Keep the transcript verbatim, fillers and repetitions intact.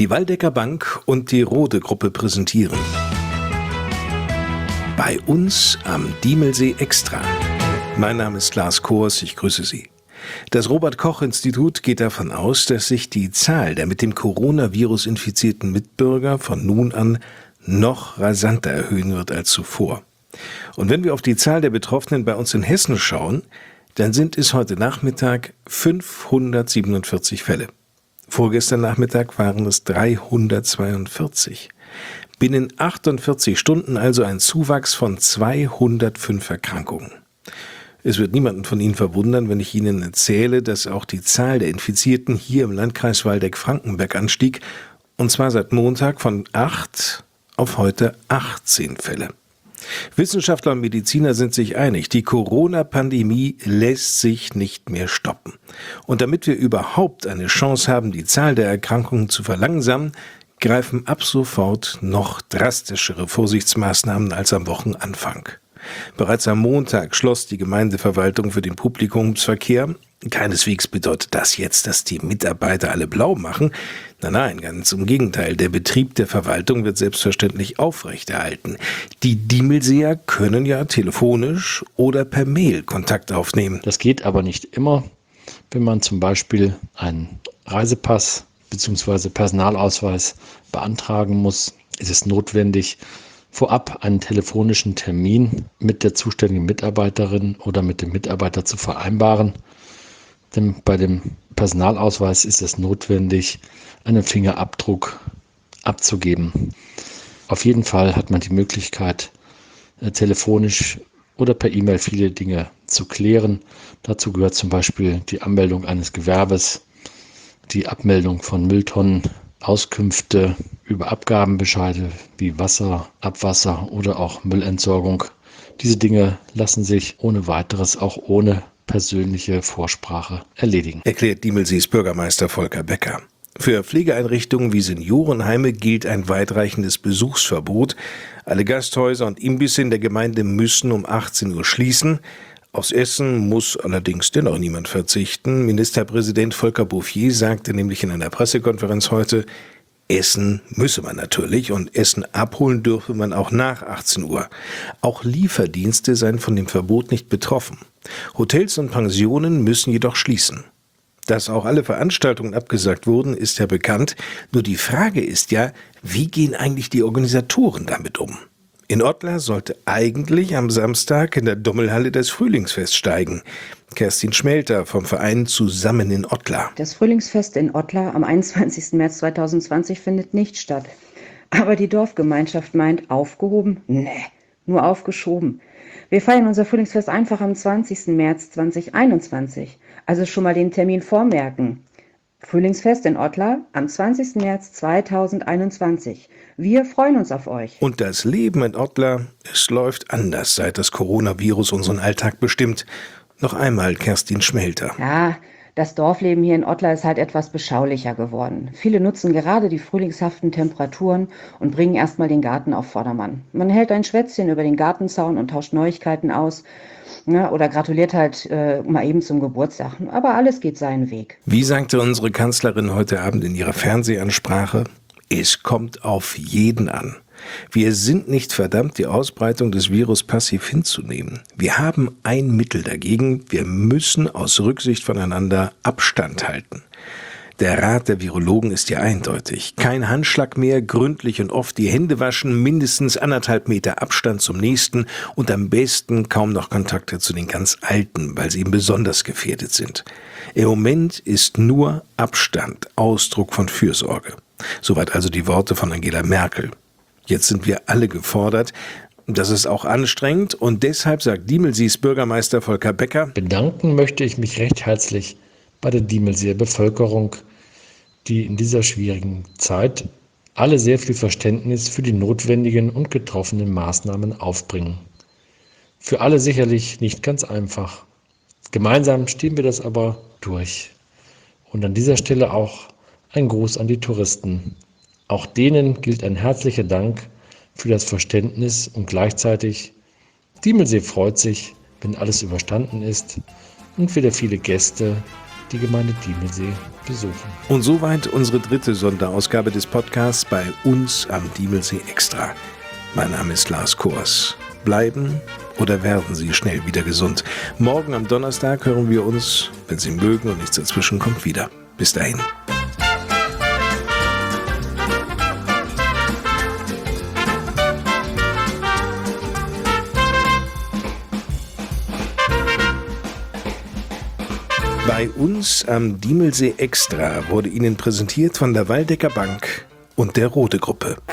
Die Waldecker Bank und die Rode Gruppe präsentieren Bei uns am Diemelsee Extra. Mein Name ist Lars Kors, ich grüße Sie. Das Robert-Koch-Institut geht davon aus, dass sich die Zahl der mit dem Coronavirus infizierten Mitbürger von nun an noch rasanter erhöhen wird als zuvor. Und wenn wir auf die Zahl der Betroffenen bei uns in Hessen schauen, dann sind es heute Nachmittag fünfhundertsiebenundvierzig Fälle. Vorgestern Nachmittag waren es dreihundertzweiundvierzig. Binnen achtundvierzig Stunden also ein Zuwachs von zweihundertfünf Erkrankungen. Es wird niemanden von Ihnen verwundern, wenn ich Ihnen erzähle, dass auch die Zahl der Infizierten hier im Landkreis Waldeck-Frankenberg anstieg, und zwar seit Montag von acht auf heute achtzehn Fälle. Wissenschaftler und Mediziner sind sich einig, die Corona-Pandemie lässt sich nicht mehr stoppen. Und damit wir überhaupt eine Chance haben, die Zahl der Erkrankungen zu verlangsamen, greifen ab sofort noch drastischere Vorsichtsmaßnahmen als am Wochenanfang. Bereits am Montag schloss die Gemeindeverwaltung für den Publikumsverkehr. Keineswegs bedeutet das jetzt, dass die Mitarbeiter alle blau machen. Nein, nein, ganz im Gegenteil. Der Betrieb der Verwaltung wird selbstverständlich aufrechterhalten. Die Diemelseer können ja telefonisch oder per Mail Kontakt aufnehmen. Das geht aber nicht immer. Wenn man zum Beispiel einen Reisepass bzw. Personalausweis beantragen muss, ist es notwendig, vorab einen telefonischen Termin mit der zuständigen Mitarbeiterin oder mit dem Mitarbeiter zu vereinbaren. Denn bei dem Personalausweis ist es notwendig, einen Fingerabdruck abzugeben. Auf jeden Fall hat man die Möglichkeit, äh, telefonisch oder per E-Mail viele Dinge zu klären. Dazu gehört zum Beispiel die Anmeldung eines Gewerbes, die Abmeldung von Mülltonnen, Auskünfte über Abgabenbescheide wie Wasser, Abwasser oder auch Müllentsorgung. Diese Dinge lassen sich ohne weiteres auch ohne persönliche Vorsprache erledigen. Erklärt Diemelsees Bürgermeister Volker Becker. Für Pflegeeinrichtungen wie Seniorenheime gilt ein weitreichendes Besuchsverbot. Alle Gasthäuser und Imbisse in der Gemeinde müssen um achtzehn Uhr schließen. Aufs Essen muss allerdings dennoch niemand verzichten. Ministerpräsident Volker Bouffier sagte nämlich in einer Pressekonferenz heute, essen müsse man natürlich und Essen abholen dürfe man auch nach achtzehn Uhr. Auch Lieferdienste seien von dem Verbot nicht betroffen. Hotels und Pensionen müssen jedoch schließen. Dass auch alle Veranstaltungen abgesagt wurden, ist ja bekannt. Nur die Frage ist ja, wie gehen eigentlich die Organisatoren damit um? In Ottlar sollte eigentlich am Samstag in der Dommelhalle das Frühlingsfest steigen. Kerstin Schmelter vom Verein Zusammen in Ottlar. Das Frühlingsfest in Ottlar am einundzwanzigsten März zweitausendzwanzig findet nicht statt. Aber die Dorfgemeinschaft meint, aufgehoben? Nee, nur aufgeschoben. Wir feiern unser Frühlingsfest einfach am zwanzigsten März zweitausendeinundzwanzig. Also schon mal den Termin vormerken. Frühlingsfest in Ottlar am zwanzigsten März zweitausendeinundzwanzig. Wir freuen uns auf euch. Und das Leben in Ottlar, es läuft anders, seit das Coronavirus unseren Alltag bestimmt. Noch einmal Kerstin Schmelter. Ja, das Dorfleben hier in Ottlar ist halt etwas beschaulicher geworden. Viele nutzen gerade die frühlingshaften Temperaturen und bringen erstmal den Garten auf Vordermann. Man hält ein Schwätzchen über den Gartenzaun und tauscht Neuigkeiten aus. Ja, oder gratuliert halt äh, mal eben zum Geburtstag. Aber alles geht seinen Weg. Wie sagte unsere Kanzlerin heute Abend in ihrer Fernsehansprache, es kommt auf jeden an. Wir sind nicht verdammt, die Ausbreitung des Virus passiv hinzunehmen. Wir haben ein Mittel dagegen. Wir müssen aus Rücksicht voneinander Abstand halten. Der Rat der Virologen ist ja eindeutig. Kein Handschlag mehr, gründlich und oft die Hände waschen, mindestens anderthalb Meter Abstand zum Nächsten und am besten kaum noch Kontakte zu den ganz Alten, weil sie eben besonders gefährdet sind. Im Moment ist nur Abstand Ausdruck von Fürsorge. Soweit also die Worte von Angela Merkel. Jetzt sind wir alle gefordert. Das ist auch anstrengend und deshalb sagt Diemelsees Bürgermeister Volker Becker: Bedanken möchte ich mich recht herzlich bei der Diemelseer Bevölkerung, die in dieser schwierigen Zeit alle sehr viel Verständnis für die notwendigen und getroffenen Maßnahmen aufbringen. Für alle sicherlich nicht ganz einfach. Gemeinsam stehen wir das aber durch. Und an dieser Stelle auch ein Gruß an die Touristen. Auch denen gilt ein herzlicher Dank für das Verständnis und gleichzeitig Diemelsee freut sich, wenn alles überstanden ist und wieder viele Gäste die Gemeinde Diemelsee besuchen. Und soweit unsere dritte Sonderausgabe des Podcasts bei uns am Diemelsee Extra. Mein Name ist Lars Kors. Bleiben oder werden Sie schnell wieder gesund? Morgen am Donnerstag hören wir uns, wenn Sie mögen und nichts dazwischen kommt, wieder. Bis dahin. Bei uns am Diemelsee Extra wurde Ihnen präsentiert von der Waldecker Bank und der Rode Gruppe.